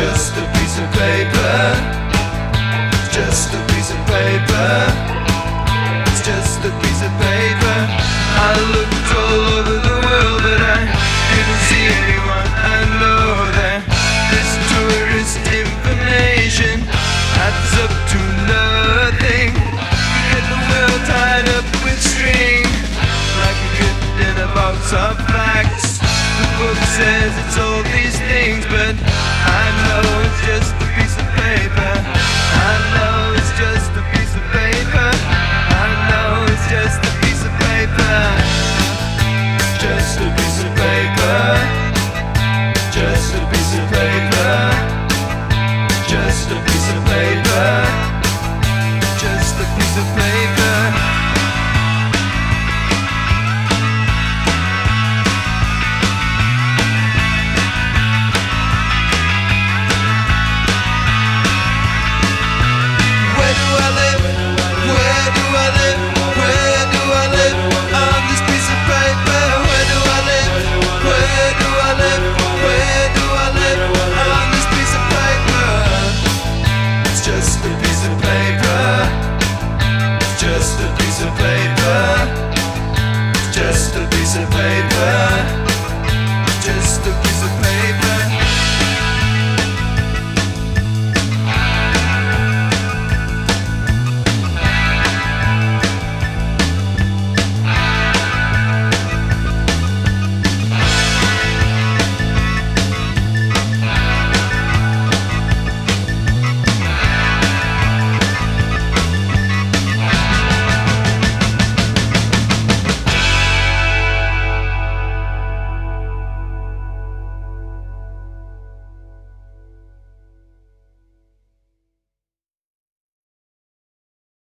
just a piece of paper. It's just a piece of paper. It's just a piece of paper. I looked all over the world, but I didn't see anyone. I know that this tourist information adds up to nothing. Get the world tied up with string, like a gift in a box of facts. The book says it's all these